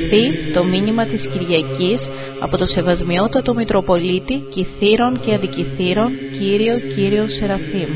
μεταφραστεί το μήνυμα της Κυριακής από το Σεβασμιότατο Μητροπολίτη Κιθήρων και Αντικιθήρων Κύριο Σεραφείμ.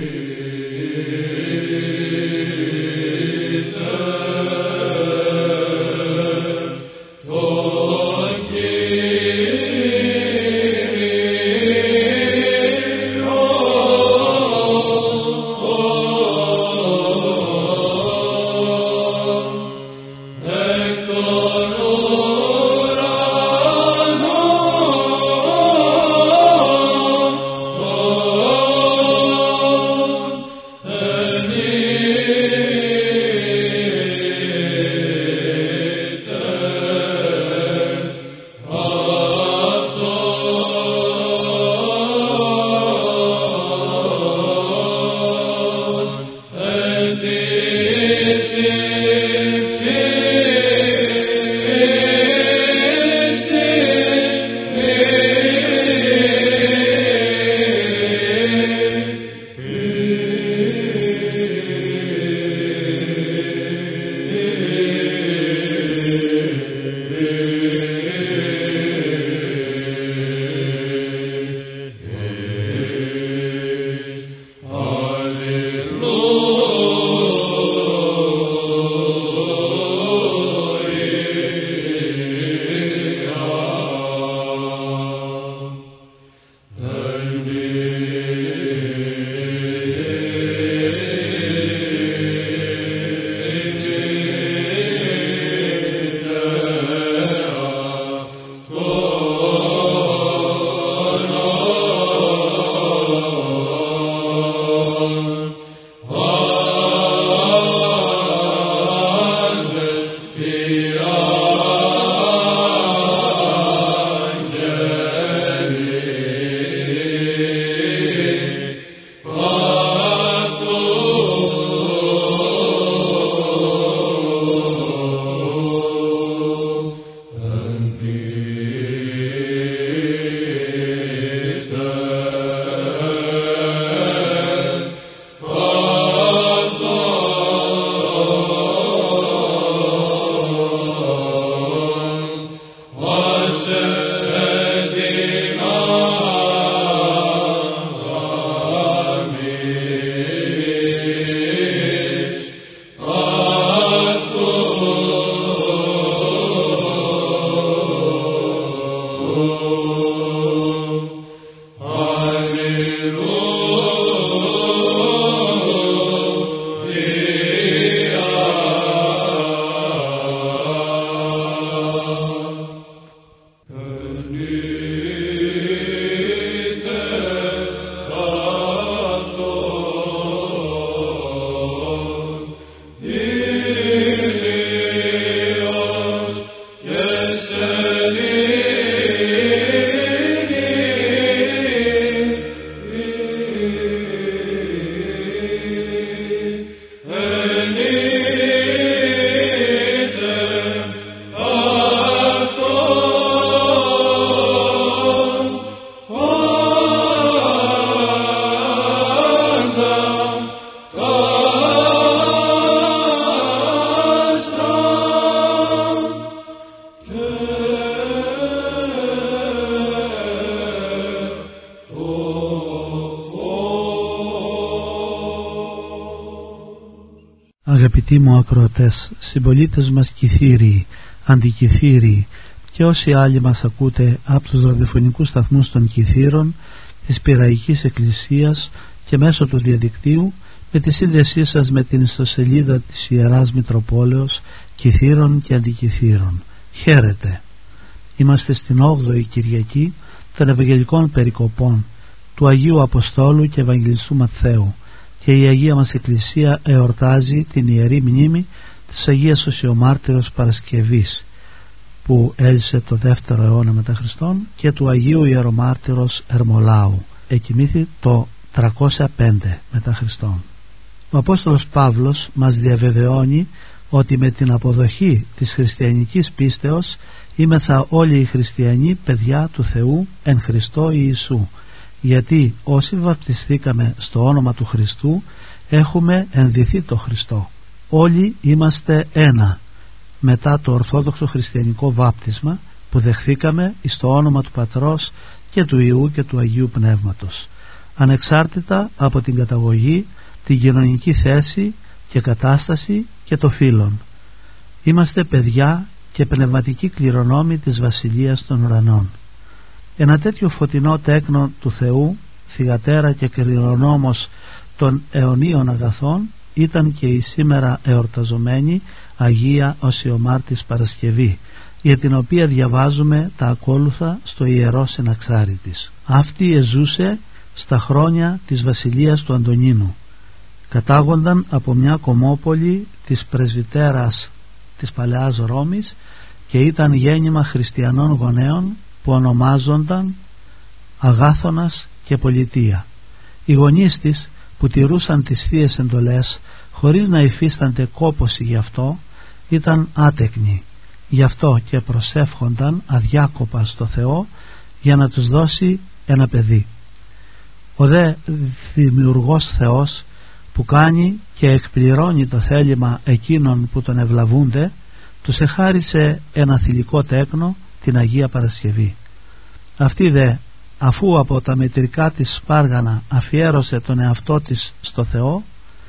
Αγαπητοί μου ακροατές, συμπολίτες μας Κιθύριοι, Αντικιθύριοι και όσοι άλλοι μας ακούτε από τους ραδιοφωνικούς σταθμούς των Κιθήρων, της Πειραϊκής Εκκλησίας και μέσω του διαδικτύου, με τη σύνδεσή σας με την ιστοσελίδα της Ιεράς Μητροπόλεως Κιθήρων και Αντικιθήρων. Χαίρετε! Είμαστε στην 8η Κυριακή των Ευαγγελικών Περικοπών του Αγίου Αποστόλου και Ευαγγελιστού Ματθαίου, και η Αγία μας Εκκλησία εορτάζει την Ιερή Μνήμη της Αγίας Οσιομάρτυρος Παρασκευής, που έζησε το 2ο αιώνα μετά Χριστόν, και του Αγίου Ιερομάρτυρος Ερμολάου, εκοιμήθη το 305 μετά Χριστόν. Ο Απόστολος Παύλος μας διαβεβαιώνει ότι με την αποδοχή της χριστιανικής πίστεως είμεθα όλοι οι χριστιανοί παιδιά του Θεού εν Χριστώ Ιησού, γιατί όσοι βαπτιστήκαμε στο όνομα του Χριστού έχουμε ενδυθεί το Χριστό. Όλοι είμαστε ένα, μετά το ορθόδοξο χριστιανικό βάπτισμα που δεχθήκαμε στο όνομα του Πατρός και του Υιού και του Αγίου Πνεύματος, ανεξάρτητα από την καταγωγή, την κοινωνική θέση και κατάσταση και το φύλον. Είμαστε παιδιά και πνευματικοί κληρονόμοι της Βασιλείας των Ουρανών. Ένα τέτοιο φωτεινό τέκνο του Θεού, θυγατέρα και κληρονόμος των αιωνίων αγαθών, ήταν και η σήμερα εορταζομένη Αγία Οσιομάρτης Παρασκευή, για την οποία διαβάζουμε τα ακόλουθα στο Ιερό Συναξάρι της. Αυτή εζούσε στα χρόνια της βασιλείας του Αντωνίνου. Κατάγονταν από μια κομμόπολη της πρεσβυτέρας της Παλαιάς Ρώμης και ήταν γέννημα χριστιανών γονέων που ονομάζονταν Αγάθωνας και Πολιτεία. Οι γονείς της, που τηρούσαν τις θείες εντολές χωρίς να υφίστανται κόπωση γι' αυτό, ήταν άτεκνοι. Γι' αυτό και προσεύχονταν αδιάκοπα στο Θεό για να τους δώσει ένα παιδί. Ο δε δημιουργός Θεός, που κάνει και εκπληρώνει το θέλημα εκείνων που τον ευλαβούνται, τους εχάρισε ένα θηλυκό τέκνο, την Αγία Παρασκευή. Αυτή δε, αφού από τα μετρικά της σπάργανα αφιέρωσε τον εαυτό της στο Θεό,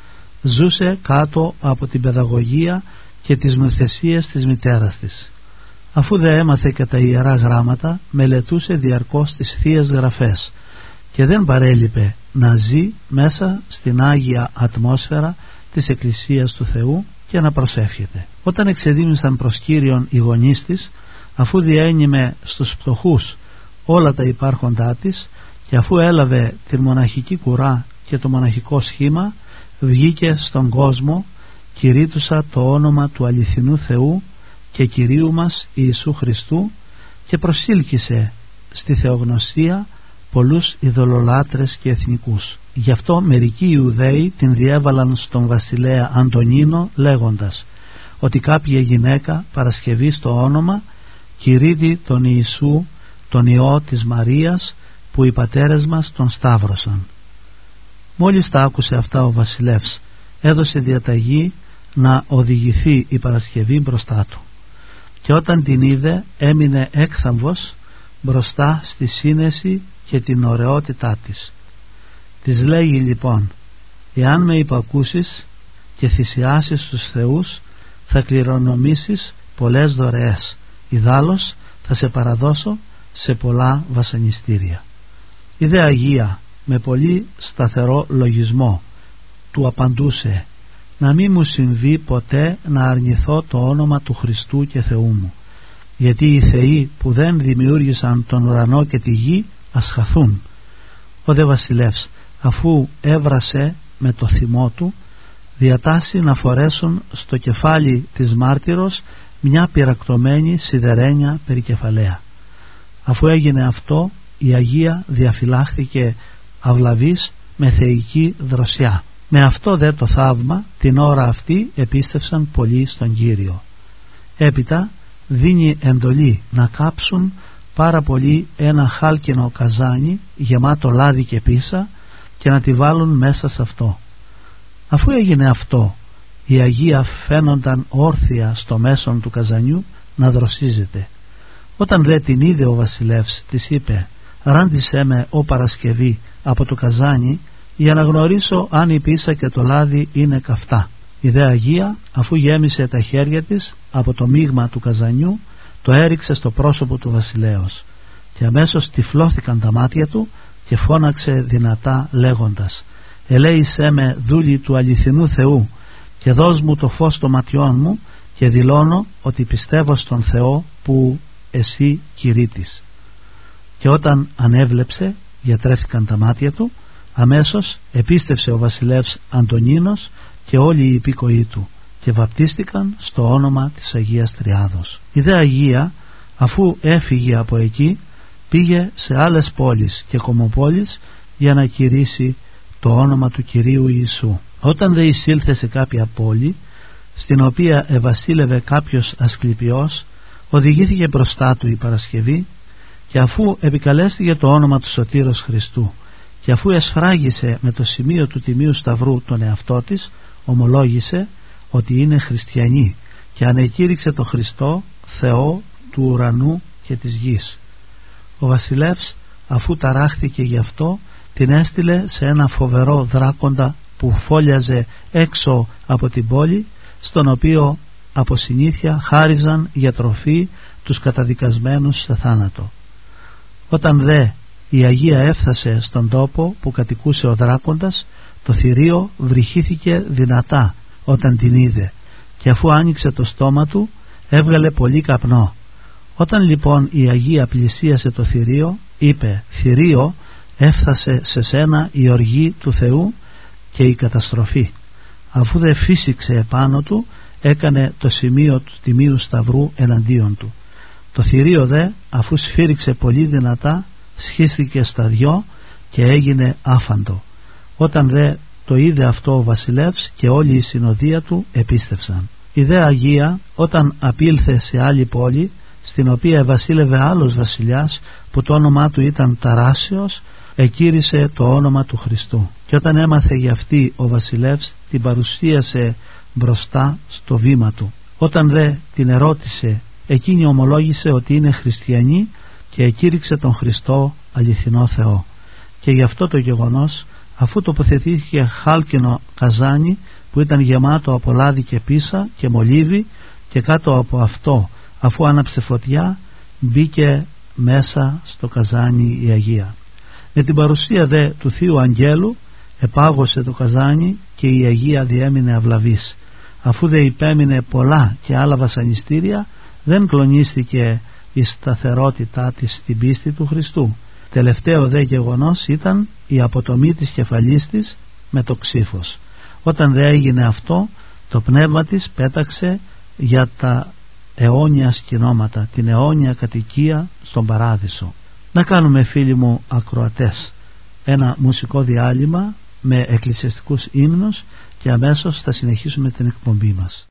ζούσε κάτω από την παιδαγωγία και τις νοθεσίες της μητέρας της. Αφού δε έμαθε και τα Ιερά Γράμματα, μελετούσε διαρκώς τις Θείες Γραφές και δεν παρέλειπε να ζει μέσα στην Άγια ατμόσφαιρα της Εκκλησίας του Θεού και να προσεύχεται. Όταν εξεδίμησαν προς Κύριον οι γονείς της, αφού διένυμε στους πτωχούς όλα τα υπάρχοντά της και αφού έλαβε την μοναχική κουρά και το μοναχικό σχήμα, βγήκε στον κόσμο, κηρύττουσα το όνομα του αληθινού Θεού και Κυρίου μας Ιησού Χριστού και προσήλκησε στη θεογνωσία πολλούς ειδωλολάτρες και εθνικούς. Γι' αυτό μερικοί Ιουδαίοι την διέβαλαν στον βασιλέα Αντωνίνο λέγοντας ότι κάποια γυναίκα Παρασκευή στο όνομα κηρύττει τον Ιησού, τον Υιό της Μαρίας, που οι πατέρες μας τον σταύρωσαν. Μόλις τα άκουσε αυτά ο βασιλεύς, έδωσε διαταγή να οδηγηθεί η Παρασκευή μπροστά του, και όταν την είδε έμεινε έκθαμβος μπροστά στη σύνεση και την ωραιότητά της. Της λέγει λοιπόν: «Εάν με υπακούσεις και θυσιάσεις τους θεούς, θα κληρονομήσεις πολλές δωρεές, ιδάλλως θα σε παραδώσω σε πολλά βασανιστήρια». Η δε Αγία με πολύ σταθερό λογισμό του απαντούσε: «Να μη μου συμβεί ποτέ να αρνηθώ το όνομα του Χριστού και Θεού μου, γιατί οι θεοί που δεν δημιούργησαν τον ουρανό και τη γη ας χαθούν». Ο δε βασιλεύς, αφού έβρασε με το θυμό του, διατάσσει να φορέσουν στο κεφάλι της μάρτυρος μια πυρακτωμένη σιδερένια περικεφαλαία. Αφού έγινε αυτό, η Αγία διαφυλάχθηκε αυλαβής με θεϊκή δροσιά. Με αυτό δε το θαύμα την ώρα αυτή επίστευσαν πολλοί στον Κύριο. Έπειτα δίνει εντολή να κάψουν πάρα πολύ ένα χάλκινο καζάνι γεμάτο λάδι και πίσα και να τη βάλουν μέσα σε αυτό. Αφού έγινε αυτό, η Αγία φαίνονταν όρθια στο μέσον του καζανιού να δροσίζεται. Όταν δε την είδε ο βασιλεύς, της είπε: «Ράντισέ με, ο Παρασκευή, από το καζάνι για να γνωρίσω αν η πίσα και το λάδι είναι καυτά». Η δε Αγία, αφού γέμισε τα χέρια της από το μείγμα του καζανιού, το έριξε στο πρόσωπο του βασιλέως και αμέσως τυφλώθηκαν τα μάτια του και φώναξε δυνατά λέγοντας: «Ελέησέ με, δούλη του αληθινού Θεού, και δώσ' μου το φως των ματιών μου, και δηλώνω ότι πιστεύω στον Θεό που εσύ κηρύττεις». Και όταν ανέβλεψε, γιατρεύτηκαν τα μάτια του, αμέσως επίστευσε ο βασιλεύς Αντωνίνος και όλοι οι υπήκοοι του και βαπτίστηκαν στο όνομα της Αγίας Τριάδος. Η δε Αγία, αφού έφυγε από εκεί, πήγε σε άλλες πόλεις και κομμοπόλεις για να κηρύσει το όνομα του Κυρίου Ιησού. Όταν δε εισήλθε σε κάποια πόλη στην οποία ευασίλευε κάποιος Ασκληπιός, οδηγήθηκε μπροστά του η Παρασκευή, και αφού επικαλέστηκε το όνομα του Σωτήρος Χριστού και αφού εσφράγισε με το σημείο του Τιμίου Σταυρού τον εαυτό της, ομολόγησε ότι είναι χριστιανή και ανεκήρυξε το Χριστό Θεό του ουρανού και της γης. Ο βασιλεύς, αφού ταράχθηκε γι' αυτό, την έστειλε σε ένα φοβερό δράκοντα που φόλιαζε έξω από την πόλη, στον οποίο από συνήθεια χάριζαν για τροφή τους καταδικασμένους σε θάνατο. Όταν δε η Αγία έφτασε στον τόπο που κατοικούσε ο δράκοντας, το θηρίο βρυχήθηκε δυνατά όταν την είδε, και αφού άνοιξε το στόμα του έβγαλε πολύ καπνό. Όταν λοιπόν η Αγία πλησίασε το θηρίο, είπε: «Θηρίο, έφτασε σε σένα η οργή του Θεού και η καταστροφή». Αφού δε φύσηξε επάνω του, έκανε το σημείο του τιμίου σταυρού εναντίον του. Το θηρίο δε, αφού σφύριξε πολύ δυνατά, σχίστηκε στα δυο και έγινε άφαντο. Όταν δε το είδε αυτό ο βασιλεύς και όλη η συνοδεία του επίστευσαν. Η δε Αγία, όταν απήλθε σε άλλη πόλη, στην οποία βασίλευε άλλος βασιλιάς που το όνομά του ήταν Ταράσιος, εκήρυσε το όνομα του Χριστού, και όταν έμαθε για αυτή ο βασιλεύς, την παρουσίασε μπροστά στο βήμα του. Όταν δε την ερώτησε, εκείνη ομολόγησε ότι είναι χριστιανή και εκήρυξε τον Χριστό αληθινό Θεό. Και γι' αυτό το γεγονός, αφού τοποθετήθηκε χάλκινο καζάνι που ήταν γεμάτο από λάδι και πίσα και μολύβι, και κάτω από αυτό, αφού άναψε φωτιά, μπήκε μέσα στο καζάνι η Αγία. Με την παρουσία δε του Θείου Αγγέλου επάγωσε το καζάνι και η Αγία διέμεινε αυλαβής. Αφού δε υπέμεινε πολλά και άλλα βασανιστήρια, δεν κλονίστηκε η σταθερότητά της στην πίστη του Χριστού. Τελευταίο δε γεγονός ήταν η αποτομή της κεφαλής της με το ξύφος. Όταν δε έγινε αυτό, το πνεύμα της πέταξε για τα αιώνια σκηνώματα, την αιώνια κατοικία στον παράδεισο. Να κάνουμε, φίλοι μου ακροατές, ένα μουσικό διάλειμμα με εκκλησιαστικούς ύμνους και αμέσως θα συνεχίσουμε την εκπομπή μας.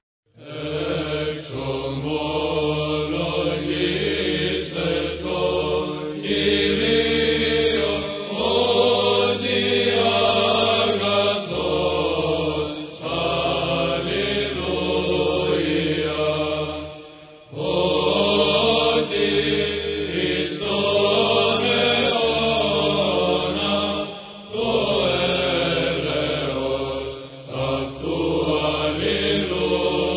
Alleluia.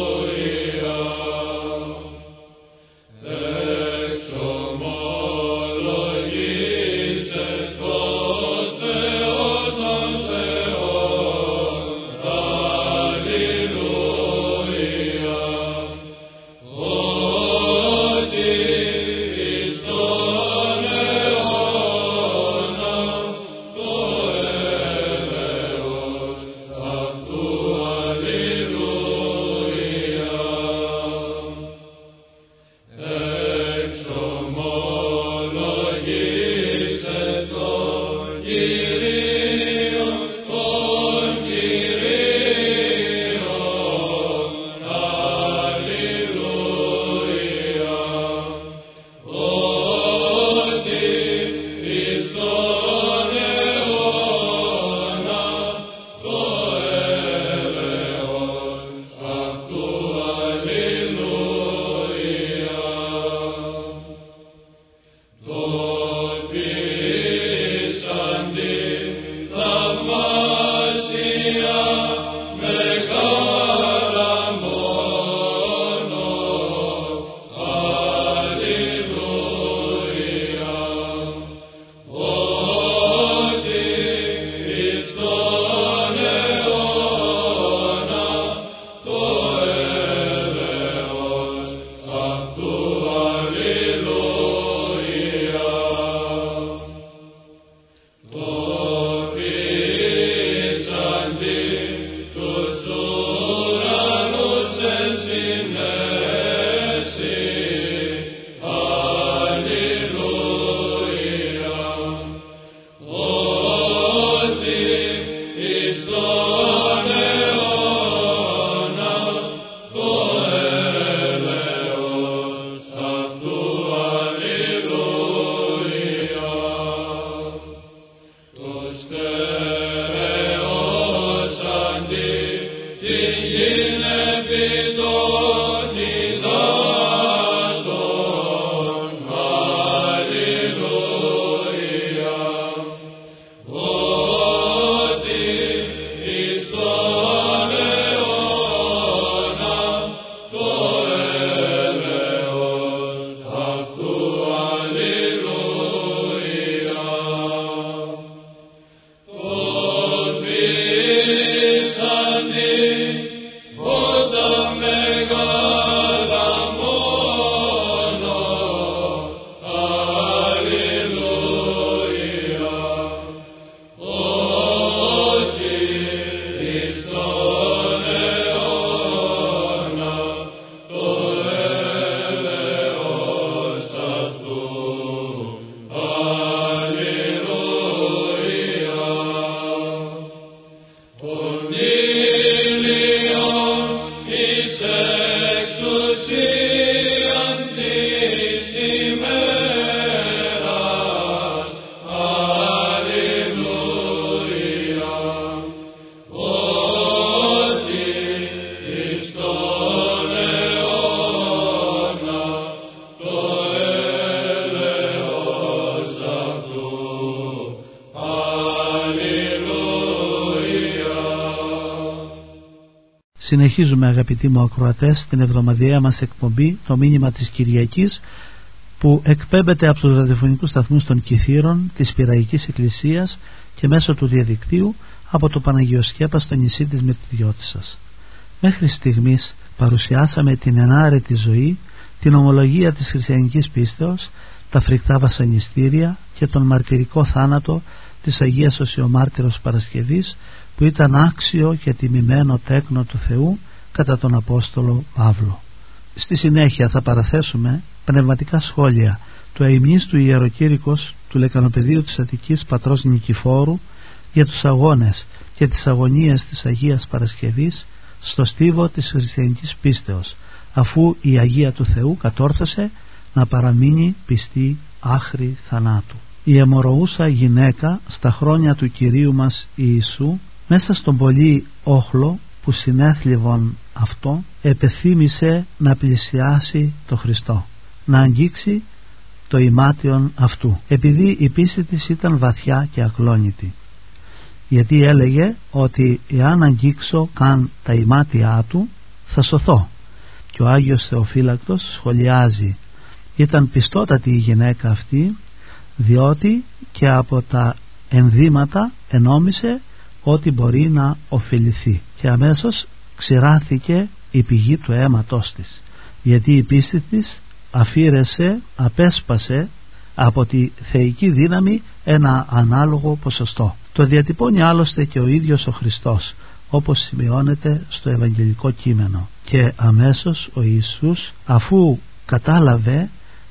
Συνεχίζουμε, αγαπητοί μου ακροατές, την εβδομαδιαία μας εκπομπή, το μήνυμα της Κυριακής, που εκπέμπεται από τους ραδιοφωνικούς σταθμούς των Κιθήρων της Πειραϊκής Εκκλησίας και μέσω του διαδικτύου από το Παναγιοσκέπα στο νησί της Μυρτιδιώτισσας. Μέχρι στιγμής παρουσιάσαμε την ενάρετη ζωή, την ομολογία της χριστιανικής πίστεως, τα φρικτά βασανιστήρια και τον μαρτυρικό θάνατο της Αγίας Οσιομάρτυρος Παρασκευής, που ήταν άξιο και τιμημένο τέκνο του Θεού κατά τον Απόστολο Παύλο. Στη συνέχεια θα παραθέσουμε πνευματικά σχόλια του αημνίστου ιεροκήρυκος του Λεκανοπεδίου της Αττικής πατρός Νικηφόρου για τους αγώνες και τις αγωνίες της Αγίας Παρασκευής στο στίβο της χριστιανικής πίστεως, αφού η Αγία του Θεού κατόρθωσε να παραμείνει πιστή άχρη θανάτου. Η αιμορροούσα γυναίκα στα χρόνια του Κυρίου μας Ιησού, μέσα στον πολύ όχλο που συνέθλιβον αυτό, επεθύμησε να πλησιάσει το Χριστό, να αγγίξει το ημάτιον αυτού, επειδή η πίστη της ήταν βαθιά και ακλόνητη. Γιατί έλεγε ότι εάν αγγίξω καν τα ημάτια του θα σωθώ. Και ο Άγιος Θεοφύλακτος σχολιάζει: ήταν πιστότατη η γυναίκα αυτή, διότι και από τα ενδύματα ενόμισε ότι μπορεί να ωφεληθεί, και αμέσως ξηράθηκε η πηγή του αίματός της, γιατί η πίστη της απέσπασε από τη θεϊκή δύναμη ένα ανάλογο ποσοστό. Το διατυπώνει άλλωστε και ο ίδιος ο Χριστός, όπως σημειώνεται στο Ευαγγελικό κείμενο. Και αμέσως ο Ιησούς, αφού κατάλαβε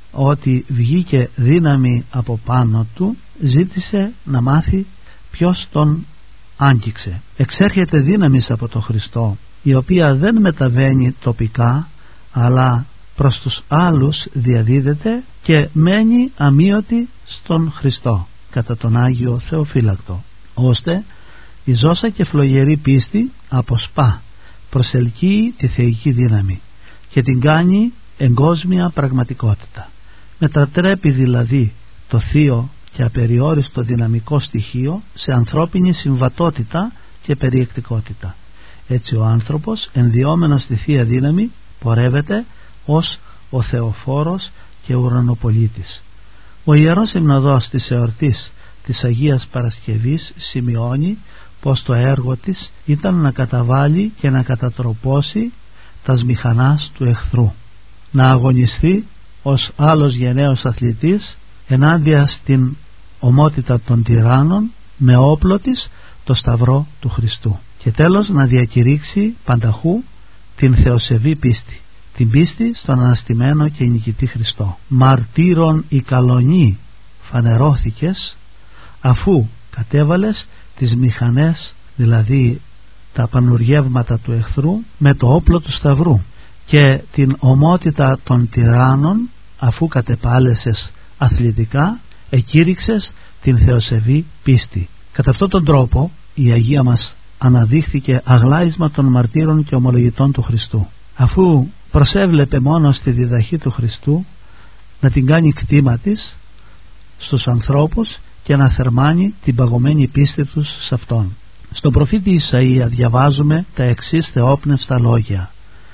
ότι βγήκε δύναμη από πάνω του, ζήτησε να μάθει ποιος τον άγγιξε. Εξέρχεται δύναμης από τον Χριστό, η οποία δεν μεταβαίνει τοπικά, αλλά προς τους άλλους διαδίδεται και μένει αμείωτη στον Χριστό κατά τον Άγιο Θεοφύλακτο, ώστε η ζώσα και φλογερή πίστη αποσπά, προσελκύει τη θεϊκή δύναμη και την κάνει εγκόσμια πραγματικότητα. Μετατρέπει δηλαδή το θείο και απεριόριστο δυναμικό στοιχείο σε ανθρώπινη συμβατότητα και περιεκτικότητα. Έτσι ο άνθρωπος, ενδιόμενος στη Θεία Δύναμη, πορεύεται ως ο Θεοφόρος και ουρανοπολίτης. Ο Ιερός Υμνοδός της εορτής της Αγίας Παρασκευής σημειώνει πως το έργο της ήταν να καταβάλει και να κατατροπώσει τας μηχανάς του εχθρού, να αγωνιστεί ως άλλος γενναίος αθλητής ενάντια στην ομότητα των τυράννων με όπλο της το σταυρό του Χριστού, και τέλος να διακηρύξει πανταχού την θεοσεβή πίστη, την πίστη στον αναστημένο και νικητή Χριστό. Μαρτύρων η καλονή φανερώθηκες, αφού κατέβαλες τις μηχανές, δηλαδή τα πανουργεύματα του εχθρού, με το όπλο του σταυρού, και την ομότητα των τυράννων, αφού κατεπάλεσες αθλητικά, εκήρυξες την θεοσεβή πίστη. Κατά αυτόν τον τρόπο η Αγία μας αναδείχθηκε αγλάισμα των μαρτύρων και ομολογητών του Χριστού, αφού προσέβλεπε μόνο στη διδαχή του Χριστού να την κάνει κτήμα της στους ανθρώπους και να θερμάνει την παγωμένη πίστη τους σε Αυτόν. Στον προφήτη Ισαΐα διαβάζουμε τα εξής θεόπνευστα λόγια: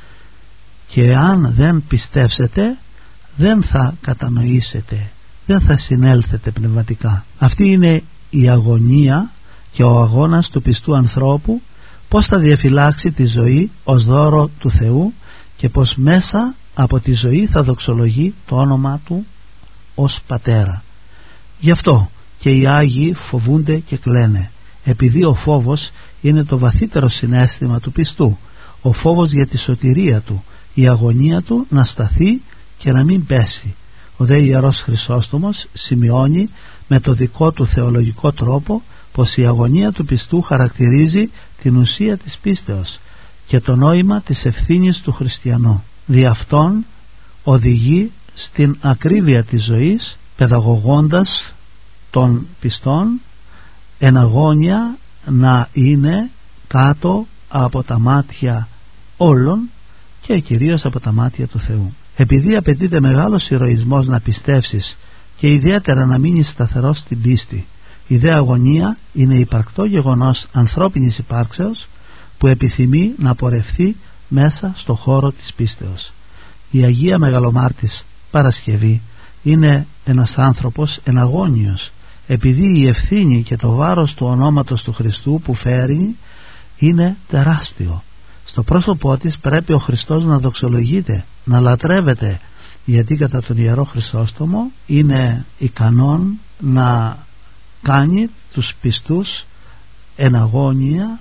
«Και αν δεν πιστεύσετε, δεν θα κατανοήσετε, δεν θα συνέλθετε πνευματικά». Αυτή είναι η αγωνία και ο αγώνας του πιστού ανθρώπου, πώς θα διαφυλάξει τη ζωή ως δώρο του Θεού και πως μέσα από τη ζωή θα δοξολογεί το όνομα του ως Πατέρα. Γι' αυτό και οι Άγιοι φοβούνται και κλαίνε, επειδή ο φόβος είναι το βαθύτερο συναίσθημα του πιστού, ο φόβος για τη σωτηρία του, η αγωνία του να σταθεί και να μην πέσει. Ο δε Ιερός Χρυσόστομος σημειώνει με το δικό του θεολογικό τρόπο πως η αγωνία του πιστού χαρακτηρίζει την ουσία της πίστεως και το νόημα της ευθύνης του χριστιανού. Δι' αυτόν οδηγεί στην ακρίβεια της ζωής, παιδαγωγώντας των πιστών εν αγώνια να είναι κάτω από τα μάτια όλων και κυρίως από τα μάτια του Θεού. Επειδή απαιτείται μεγάλος ηρωισμός να πιστεύσεις και ιδιαίτερα να μείνεις σταθερός στην πίστη, η δε αγωνία είναι υπαρκτό γεγονός ανθρώπινης υπάρξεως που επιθυμεί να πορευθεί μέσα στο χώρο της πίστεως. Η Αγία Μεγαλομάρτης Παρασκευή είναι ένας άνθρωπος εναγώνιος, επειδή η ευθύνη και το βάρος του ονόματος του Χριστού που φέρει είναι τεράστιο. Στο πρόσωπό της πρέπει ο Χριστός να δοξολογείται, να λατρεύεται, γιατί κατά τον Ιερό Χρυσόστομο είναι ικανόν να κάνει τους πιστούς εναγώνια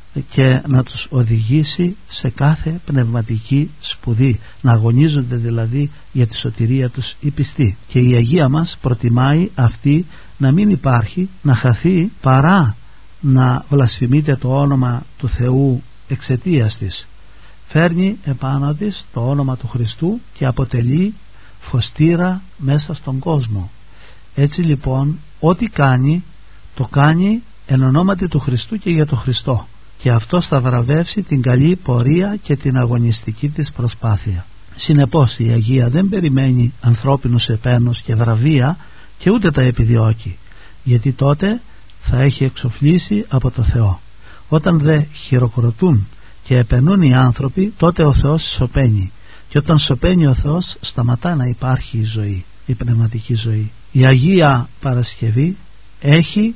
και να τους οδηγήσει σε κάθε πνευματική σπουδή, να αγωνίζονται δηλαδή για τη σωτηρία τους οι πιστοί. Και η Αγία μας προτιμάει αυτή να μην υπάρχει, να χαθεί, παρά να βλασφημείται το όνομα του Θεού εξαιτίας της. Φέρνει επάνω της το όνομα του Χριστού και αποτελεί φωστήρα μέσα στον κόσμο. Έτσι λοιπόν ό,τι κάνει, το κάνει εν ονόματι του Χριστού και για τον Χριστό, και αυτό θα βραβεύσει την καλή πορεία και την αγωνιστική της προσπάθεια. Συνεπώς η Αγία δεν περιμένει ανθρώπινους επένους και βραβεία και ούτε τα επιδιώκει, γιατί τότε θα έχει εξοφλήσει από το Θεό. Όταν δε χειροκροτούν και επενούν οι άνθρωποι, τότε ο Θεός σωπαίνει, και όταν σωπαίνει ο Θεός σταματά να υπάρχει η ζωή, η πνευματική ζωή. Η Αγία Παρασκευή έχει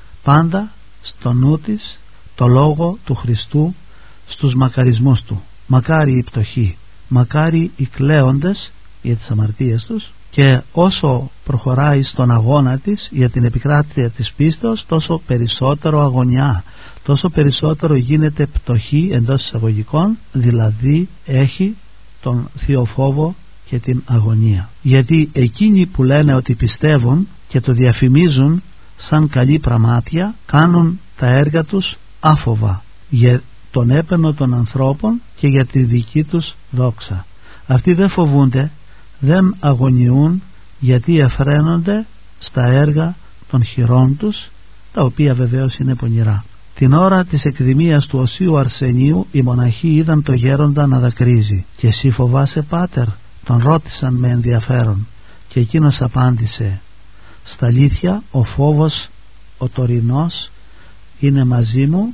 πάντα στο νου της το λόγο του Χριστού στους μακαρισμούς του. Μακάρι οι πτωχοί, μακάρι οι κλαίοντες για τις αμαρτίες τους, και όσο προχωράει στον αγώνα της για την επικράτεια της πίστεως, τόσο περισσότερο αγωνιά, τόσο περισσότερο γίνεται πτωχή εντός εισαγωγικών, δηλαδή έχει τον θείο φόβο και την αγωνία. Γιατί εκείνοι που λένε ότι πιστεύουν και το διαφημίζουν σαν καλή πραμάτια, κάνουν τα έργα τους άφοβα για τον έπαινο των ανθρώπων και για τη δική τους δόξα. Αυτοί δεν φοβούνται, δεν αγωνιούν, γιατί εφραίνονται στα έργα των χειρών τους, τα οποία βεβαίως είναι πονηρά. Την ώρα της εκδημίας του Οσίου Αρσενίου οι μοναχοί είδαν το γέροντα να δακρύζει. «Και εσύ φοβάσαι, πάτερ?» τον ρώτησαν με ενδιαφέρον, και εκείνος απάντησε: «Στα αλήθεια ο φόβος ο τωρινός είναι μαζί μου,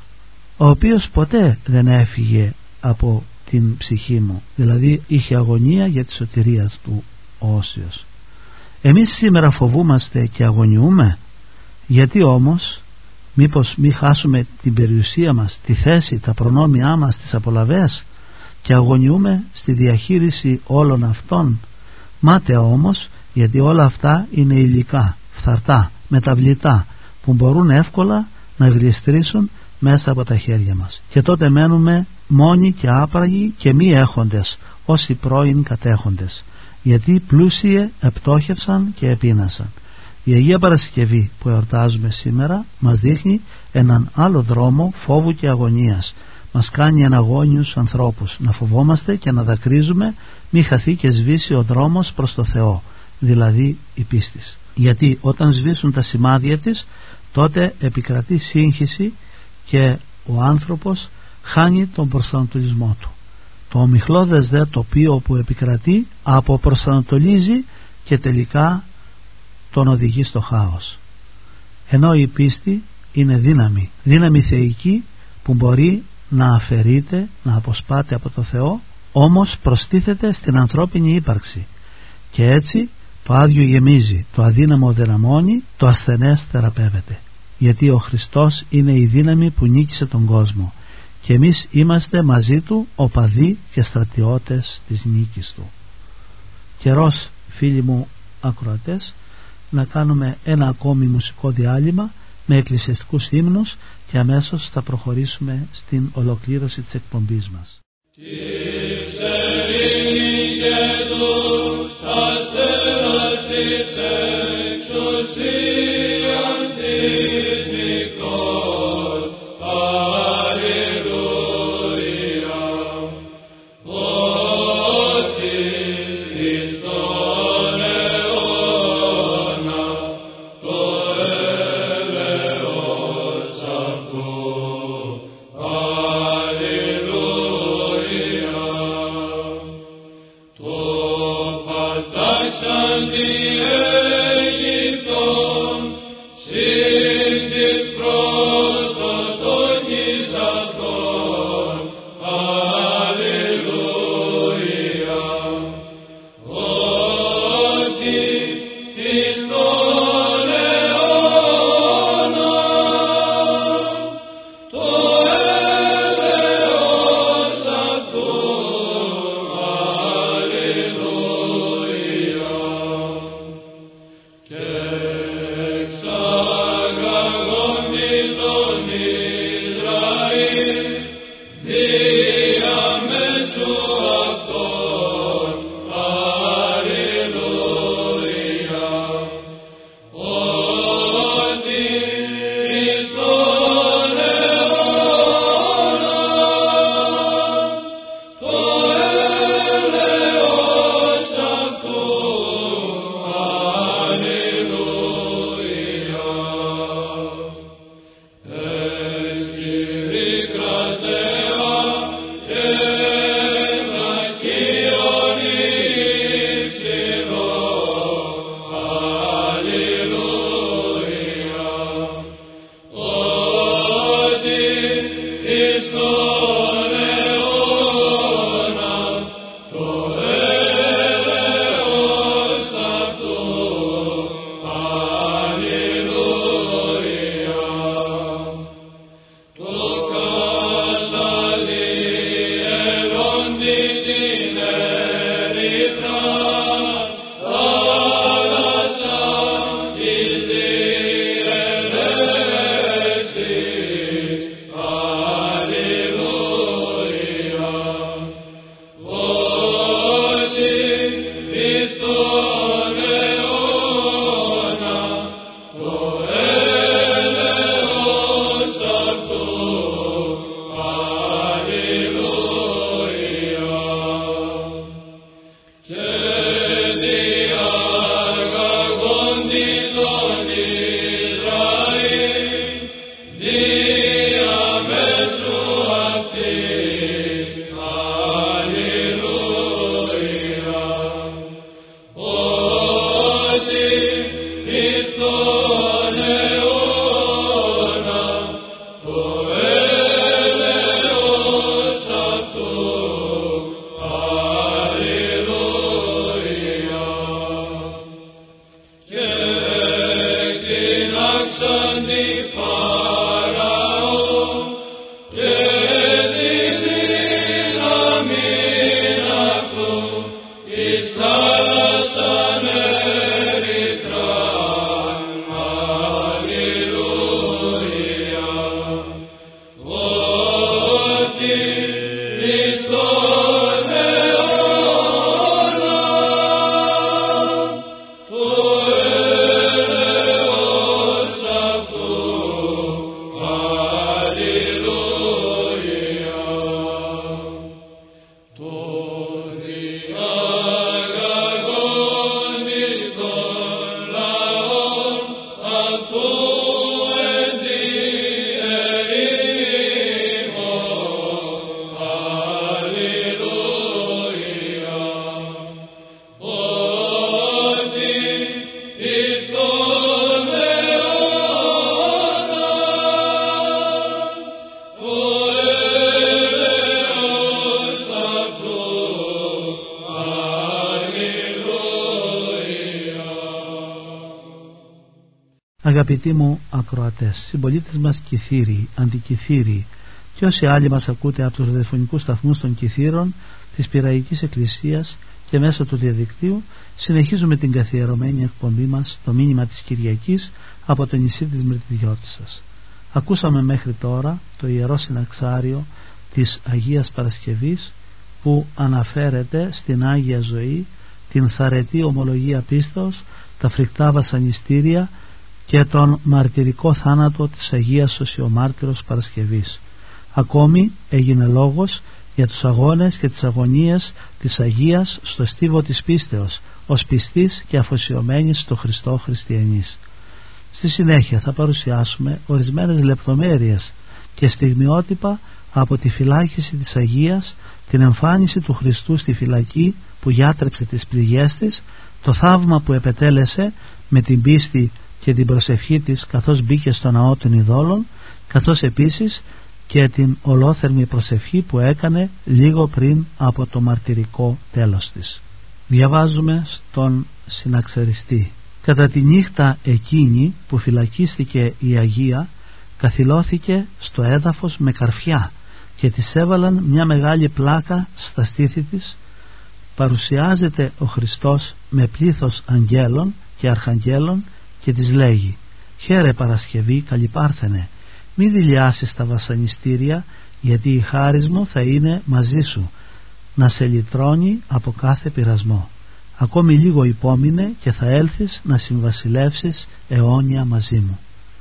ο οποίος ποτέ δεν έφυγε από την ψυχή μου». Δηλαδή είχε αγωνία για τη σωτηρία του ο Όσιος. Εμείς σήμερα φοβούμαστε και αγωνιούμε, γιατί όμως μήπως μη χάσουμε την περιουσία μας, τη θέση, τα προνόμια μας, τις απολαβές, και αγωνιούμε στη διαχείριση όλων αυτών? Μάταια όμως, γιατί όλα αυτά είναι υλικά, φθαρτά, μεταβλητά, που μπορούν εύκολα να γλιστρήσουν μέσα από τα χέρια μας, και τότε μένουμε μόνοι και άπραγοι και μη έχοντες, όσοι πρώην κατέχοντες, γιατί πλούσιοι επτόχευσαν και επείνασαν. Η Αγία Παρασκευή που εορτάζουμε σήμερα μας δείχνει έναν άλλο δρόμο φόβου και αγωνίας. Μας κάνει αναγώνιους ανθρώπους να φοβόμαστε και να δακρύζουμε, μη χαθεί και σβήσει ο δρόμος προς το Θεό, δηλαδή η πίστης. Γιατί όταν σβήσουν τα σημάδια της, τότε επικρατεί σύγχυση και ο άνθρωπος χάνει τον προσανατολισμό του. Το ομιχλώδες δε τοπίο που επικρατεί αποπροσανατολίζει και τελικά τον οδηγεί στο χάος. Ενώ η πίστη είναι δύναμη θεϊκή που μπορεί να αφαιρείται, να αποσπάται από το Θεό, όμως προστίθεται στην ανθρώπινη ύπαρξη, και έτσι το άδειο γεμίζει, το αδύναμο δυναμώνει, το ασθενές θεραπεύεται. Γιατί ο Χριστός είναι η δύναμη που νίκησε τον κόσμο, και εμείς είμαστε μαζί του οπαδοί και στρατιώτες της νίκης του. Καιρός, φίλοι μου ακροατές, να κάνουμε ένα ακόμη μουσικό διάλειμμα με εκκλησιαστικούς ύμνους, και αμέσως θα προχωρήσουμε στην ολοκλήρωση της εκπομπής μας. Alleluia. Αγαπητοί μου ακροατές, συμπολίτες μας Κιθύριοι, Αντικιθύριοι και όσοι άλλοι μας ακούτε από τους ραδιοφωνικούς σταθμούς των Κιθύρων της Πειραϊκής Εκκλησίας και μέσω του διαδικτύου, συνεχίζουμε την καθιερωμένη εκπομπή μας, το μήνυμα της Κυριακής από το νησί της Μυρτιδιώτισσας. Ακούσαμε μέχρι τώρα το Ιερό Συναξάριο της Αγίας Παρασκευής που αναφέρεται στην Άγια Ζωή, την θαρετή ομολογία πίστεως, τα φρικτά βασανιστήρια και τον μαρτυρικό θάνατο της Αγίας Σωσιομάρτυρος Παρασκευής. Ακόμη έγινε λόγος για τους αγώνες και τις αγωνίες της Αγίας στο στίβο της πίστεως, ως πιστής και αφοσιωμένης στο Χριστό χριστιανής. Στη συνέχεια θα παρουσιάσουμε ορισμένες λεπτομέρειες και στιγμιότυπα από τη φυλάκιση της Αγίας, την εμφάνιση του Χριστού στη φυλακή που γιάτρεψε τις πληγές της, το θαύμα που επετέλεσε με την πίστη και την προσευχή της καθώς μπήκε στο ναό των ειδόλων, καθώς επίσης και την ολόθερμη προσευχή που έκανε λίγο πριν από το μαρτυρικό τέλος της. Διαβάζουμε στον συναξαριστή: κατά τη νύχτα εκείνη που φυλακίστηκε η Αγία, καθυλώθηκε στο έδαφος με καρφιά και της έβαλαν μια μεγάλη πλάκα στα στήθη της. Παρουσιάζεται ο Χριστός με πλήθος αγγέλων και αρχαγγέλων και της λέγει: «Χαίρε Παρασκευή, καλυπάρθενε, μη δειλιάσεις τα βασανιστήρια, γιατί η χάρις μου θα είναι μαζί σου, να σε λυτρώνει από κάθε πειρασμό. Ακόμη λίγο υπόμεινε και θα έλθεις να συμβασιλεύσεις αιώνια μαζί μου».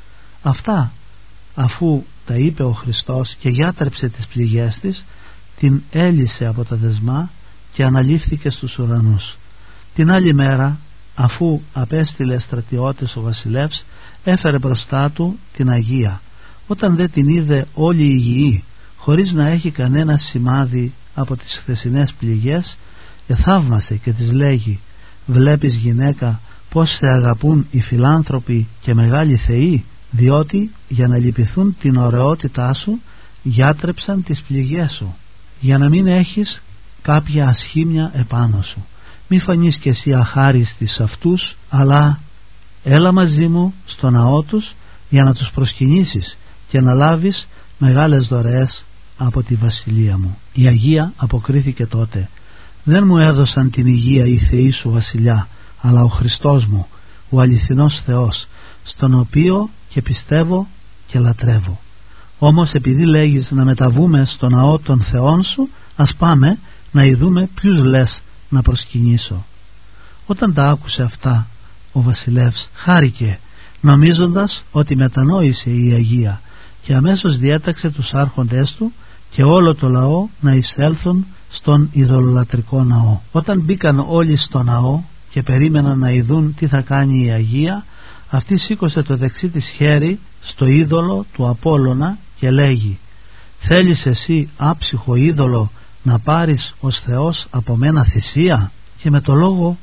Αυτά αφού τα είπε ο Χριστός και γιάτρεψε τις πληγές της, την έλυσε από τα δεσμά και αναλήφθηκε στους ουρανούς. Την άλλη μέρα, αφού απέστειλε στρατιώτες ο βασιλεύς, έφερε μπροστά του την Αγία. Όταν δε την είδε όλη η γη, χωρίς να έχει κανένα σημάδι από τις χθεσινές πληγές, εθαύμασε και της λέγει: «Βλέπεις, γυναίκα, πως σε αγαπούν οι φιλάνθρωποι και μεγάλοι θεοί, διότι για να λυπηθούν την ωραιότητά σου γιάτρεψαν τις πληγές σου, για να μην έχεις κάποια ασχήμια επάνω σου. Μη φανείς κι εσύ αχάριστης σε αυτούς, αλλά έλα μαζί μου στο ναό τους για να τους προσκυνήσεις και να λάβεις μεγάλες δωρεές από τη βασιλεία μου». Η Αγία αποκρίθηκε τότε: «Δεν μου έδωσαν την υγεία οι θεοί σου βασιλιά, αλλά ο Χριστός μου, ο αληθινός Θεός, στον οποίο και πιστεύω και λατρεύω. Όμως επειδή λέγεις να μεταβούμε στο ναό των θεών σου, ας πάμε να ειδούμε ποιους λες να προσκυνήσω». Όταν τα άκουσε αυτά, ο βασιλεύς χάρηκε, νομίζοντας ότι μετανόησε η Αγία, και αμέσως διέταξε τους άρχοντές του και όλο το λαό να εισέλθουν στον ειδωλολατρικό ναό. Όταν μπήκαν όλοι στο ναό και περίμεναν να ειδούν τι θα κάνει η Αγία, αυτή σήκωσε το δεξί της χέρι στο είδωλο του Απόλλωνα και λέγει: «Θέλεις εσύ, άψυχο είδωλο, να πάρεις ως Θεός από μένα θυσία?» Και με το λόγο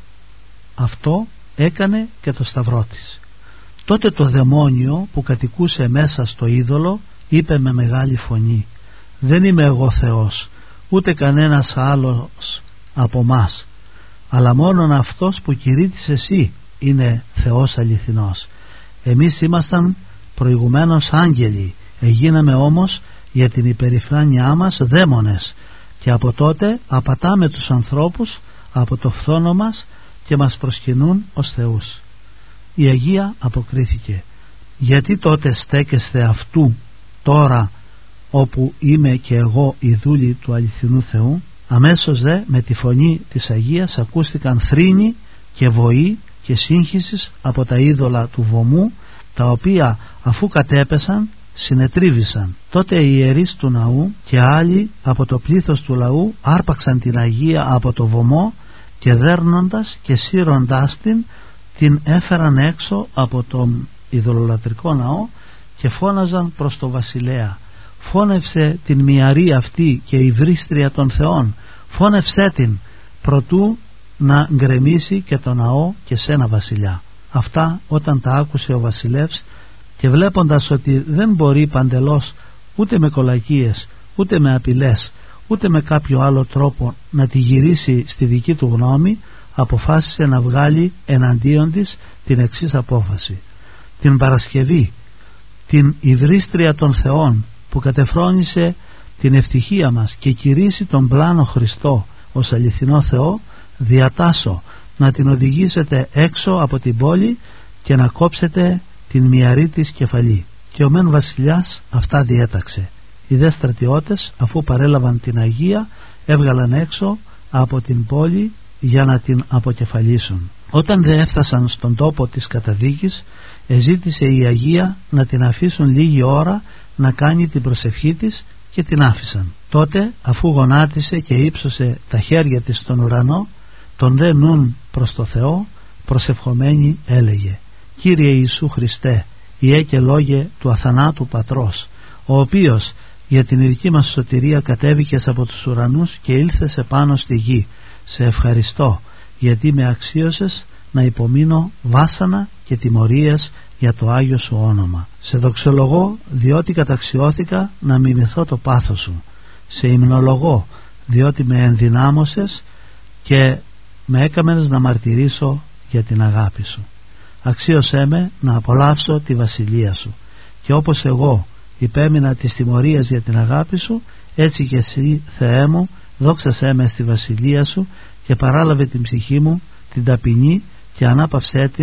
αυτό έκανε και το σταυρό της. Τότε το δαιμόνιο που κατοικούσε μέσα στο είδωλο είπε με μεγάλη φωνή: «Δεν είμαι εγώ Θεός, ούτε κανένας άλλος από μας, αλλά μόνον αυτός που κηρύττεις εσύ είναι Θεός αληθινός. Εμείς ήμασταν προηγουμένως άγγελοι, εγίναμε όμως για την υπερηφάνειά μας δαίμονες, και από τότε απατάμε τους ανθρώπους από το φθόνο μας και μας προσκυνούν ως θεούς». Η Αγία αποκρίθηκε: «Γιατί τότε στέκεστε αυτού τώρα, όπου είμαι και εγώ η δούλη του αληθινού Θεού?» Αμέσως δε με τη φωνή της Αγίας ακούστηκαν θρήνοι και βοή και σύγχυσης από τα είδωλα του βωμού, τα οποία αφού κατέπεσαν συνετρίβησαν. Τότε οι ιερείς του ναού και άλλοι από το πλήθος του λαού άρπαξαν την Αγία από το βωμό και δέρνοντας και σύροντάς την έφεραν έξω από τον ειδωλολατρικό ναό και φώναζαν προς το βασιλέα: «Φώνευσε την μυαρή αυτή και υβρίστρια των θεών, φώνευσέ την προτού να γκρεμίσει και το ναό και σένα βασιλιά». Αυτά όταν τα άκουσε ο βασιλεύς, και βλέποντας ότι δεν μπορεί παντελώς ούτε με κολακίες, ούτε με απειλές, ούτε με κάποιο άλλο τρόπο να τη γυρίσει στη δική του γνώμη, αποφάσισε να βγάλει εναντίον της την εξής απόφαση: την Παρασκευή, την ιδρύστρια των θεών, που κατεφρόνησε την ευτυχία μας και κηρύσει τον πλάνο Χριστό ως αληθινό Θεό, διατάσσω να την οδηγήσετε έξω από την πόλη και να κόψετε την μυαρή της κεφαλή. Και ο μεν βασιλιάς αυτά διέταξε. Οι δε στρατιώτες, αφού παρέλαβαν την Αγία, έβγαλαν έξω από την πόλη για να την αποκεφαλίσουν. Όταν δε έφτασαν στον τόπο της καταδίκης, εζήτησε η Αγία να την αφήσουν λίγη ώρα να κάνει την προσευχή της, και την άφησαν. Τότε, αφού γονάτισε και ύψωσε τα χέρια της στον ουρανό, τον δε νουν προς το Θεό, προσευχομένη έλεγε: «Κύριε Ιησού Χριστέ, Ιε και Λόγε του αθανάτου Πατρός, ο οποίος για την ειδική μας σωτηρία κατέβηκες από τους ουρανούς και ήλθες επάνω στη γη, σε ευχαριστώ, γιατί με αξίωσες να υπομείνω βάσανα και τιμωρίες για το Άγιο Σου όνομα. Σε δοξολογώ, διότι καταξιώθηκα να μιμηθώ το πάθος Σου. Σε υμνολογώ, διότι με ενδυνάμωσες και με έκαμες να μαρτυρήσω για την αγάπη Σου. Αξίωσέ με να απολαύσω τη βασιλεία Σου, και όπως εγώ υπέμεινα της τιμωρίας για την αγάπη Σου, έτσι και Εσύ, Θεέ μου, δόξασέ με στη βασιλεία Σου και παράλαβε την ψυχή μου την ταπεινή και ανάπαυσέ την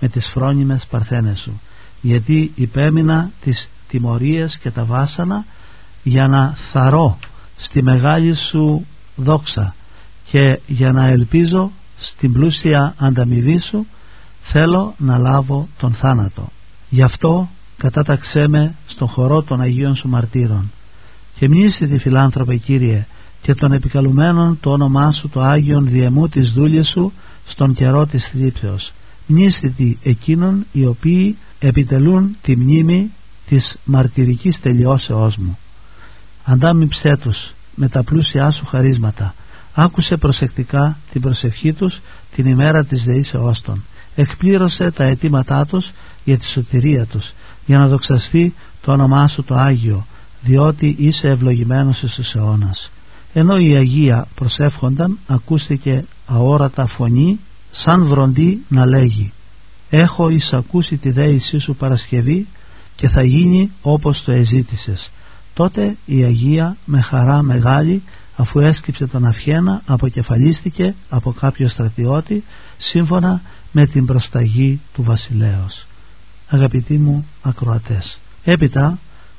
με τις φρόνιμες παρθένες σου, γιατί υπέμεινα τις τιμωρίες και τα βάσανα για να θαρώ στη μεγάλη σου δόξα και για να ελπίζω στην πλούσια ανταμοιβή σου. Θέλω να λάβω τον θάνατο. Γι' αυτό κατάταξέ με στον χορό των Αγίων σου μαρτύρων. Και μνήσι τη φιλάνθρωπε Κύριε και των επικαλουμένων το όνομά σου το Άγιον διεμού της δούλης σου στον καιρό της θλίψεως. Μνήσι τη εκείνων οι οποίοι επιτελούν τη μνήμη της μαρτυρικής τελειώσεώς μου. Αντάμυψέ τους με τα πλούσιά σου χαρίσματα. Άκουσε προσεκτικά την προσευχή τους την ημέρα της δεήσεώς των. Εκπλήρωσε τα αιτήματά τους για τη σωτηρία τους, για να δοξαστεί το όνομά σου το Άγιο, διότι είσαι ευλογημένος στους αιώνας. Ενώ οι Αγία προσεύχονταν, ακούστηκε αόρατα φωνή σαν βροντί να λέγει: έχω εισακούσει τη δέησή σου Παρασκευή και θα γίνει όπως το εζήτησες. Τότε η Αγία με χαρά μεγάλη, αφού έσκυψε τον αυχένα, αποκεφαλίστηκε από κάποιο στρατιώτη σύμφωνα με την προσταγή του βασιλέως. Αγαπητοί μου ακροατές, έπειτα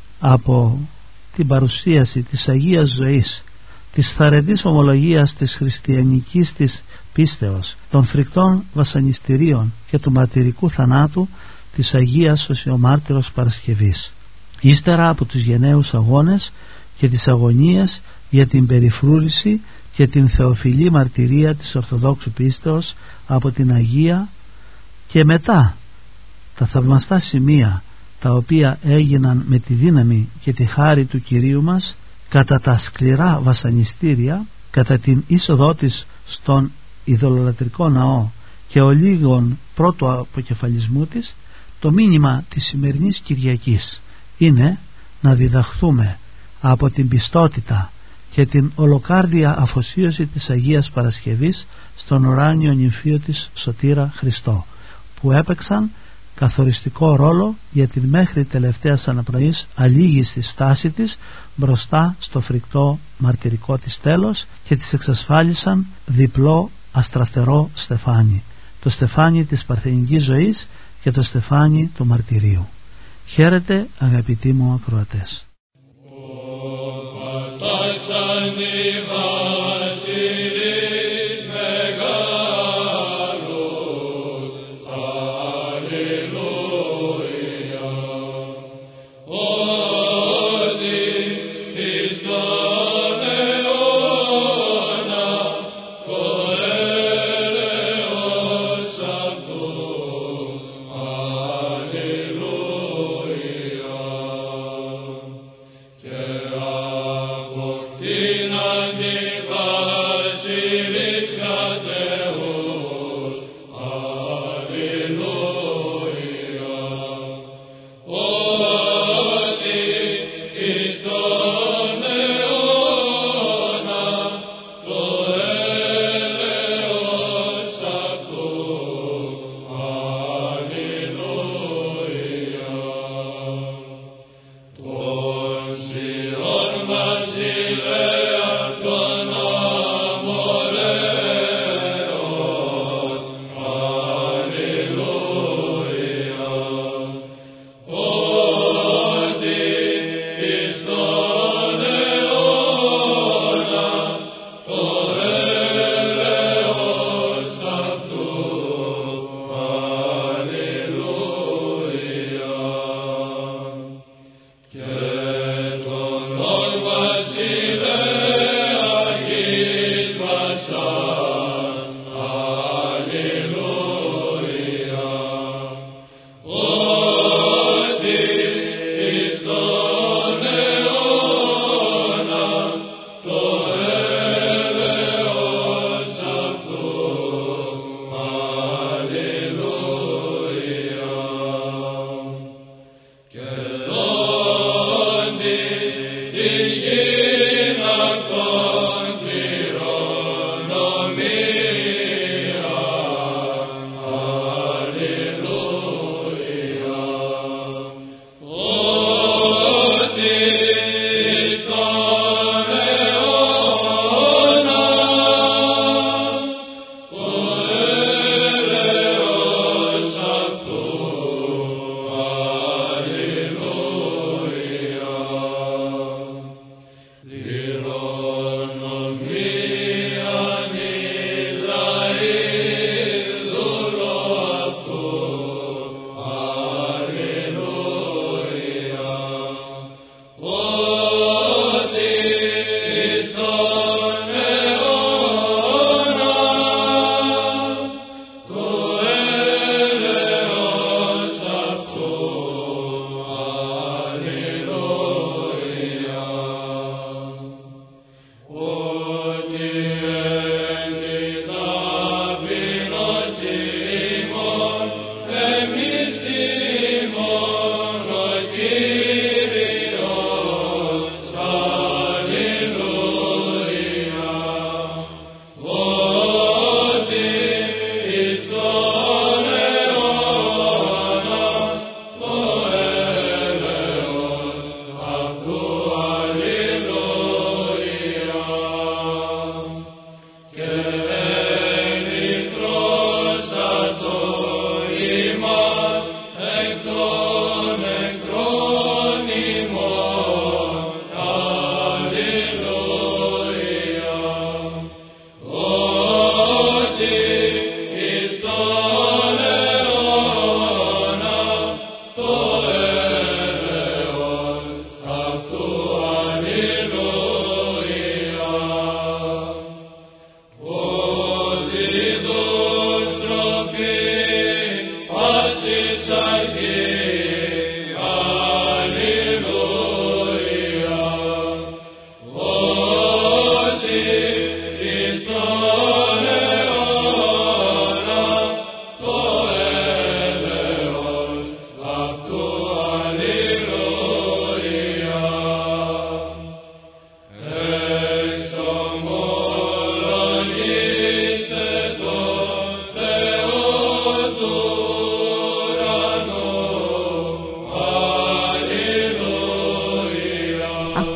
από την παρουσίαση της Αγίας Ζωής, της θαρετής ομολογίας της χριστιανικής της πίστεως, των φρικτών βασανιστήριων και του μαρτυρικού θανάτου της Αγίας Οσιομάρτυρος Παρασκευής, ύστερα από τους γενναίους αγώνες και τις αγωνίες για την περιφρούρηση και την θεοφιλή μαρτυρία της Ορθοδόξου πίστεως από την Αγία, και μετά τα θαυμαστά σημεία τα οποία έγιναν με τη δύναμη και τη χάρη του Κυρίου μας κατά τα σκληρά βασανιστήρια, κατά την είσοδό της στον ειδωλολατρικό ναό και ο λίγων πρώτου αποκεφαλισμού της, το μήνυμα της σημερινής Κυριακής είναι να διδαχθούμε από την πιστότητα και την ολοκάρδια αφοσίωση της Αγίας Παρασκευής στον ουράνιο νυμφίο της Σωτήρα Χριστό, που έπαιξαν καθοριστικό ρόλο για την μέχρι τελευταίας αναπνοής αλήγιστη στάση της μπροστά στο φρικτό μαρτυρικό της τέλος και της εξασφάλισαν διπλό αστραφτερό στεφάνι, το στεφάνι της παρθενικής ζωής και το στεφάνι του μαρτυρίου. Χαίρετε αγαπητοί μου ακροατές.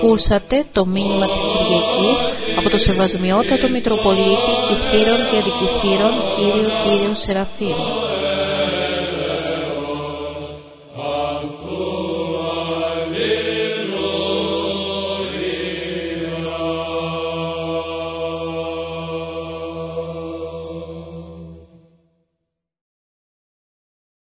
Ακούσατε το μήνυμα της Κυριακής από το Σεβασμιότατο Μητροπολίτη Κυθύρων και Αντικυθύρων Κύριο Σεραφείμ.